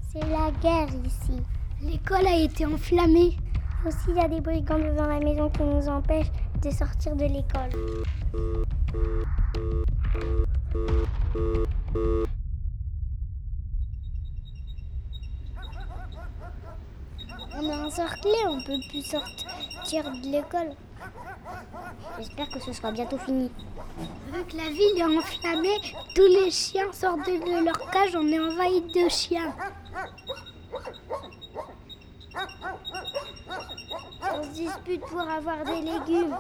C'est la guerre ici. L'école a été enflammée. Aussi, il y a des brigands devant la maison qui nous empêchent de sortir de l'école. On est encerclés, on peut plus sortir de l'école. J'espère que ce sera bientôt fini. Vu que la ville est enflammée, tous les chiens sortent de leur cage, on est envahi de chiens. On se dispute pour avoir des légumes.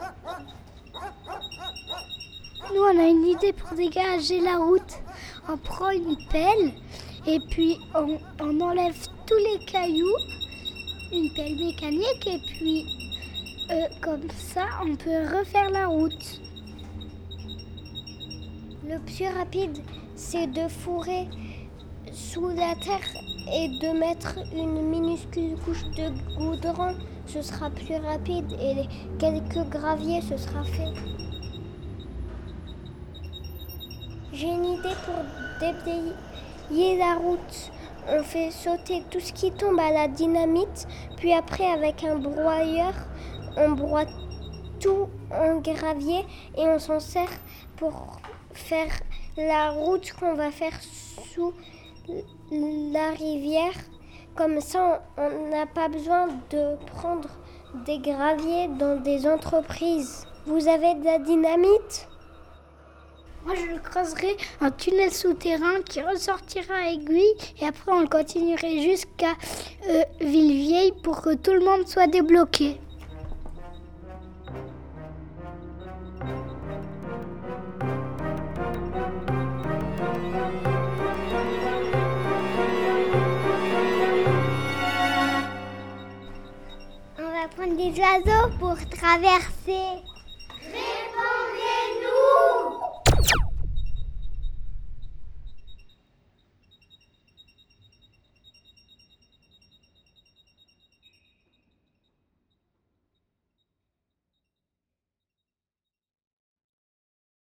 Nous, on a une idée pour dégager la route. On prend une pelle et puis on enlève tous les cailloux, une pelle mécanique, et puis comme ça, on peut refaire la route. Le plus rapide, c'est de fourrer sous la terre et de mettre une minuscule couche de goudron. Ce sera plus rapide et quelques graviers, ce sera fait. J'ai une idée pour déblayer la route. On fait sauter tout ce qui tombe à la dynamite, puis après avec un broyeur, on broie tout en gravier et on s'en sert pour faire la route qu'on va faire sous la rivière. Comme ça, on n'a pas besoin de prendre des graviers dans des entreprises. Vous avez de la dynamite ? Moi, je creuserai un tunnel souterrain qui ressortira à Aiguille et après, on continuerait jusqu'à Villevieille pour que tout le monde soit débloqué. On va prendre des oiseaux pour traverser.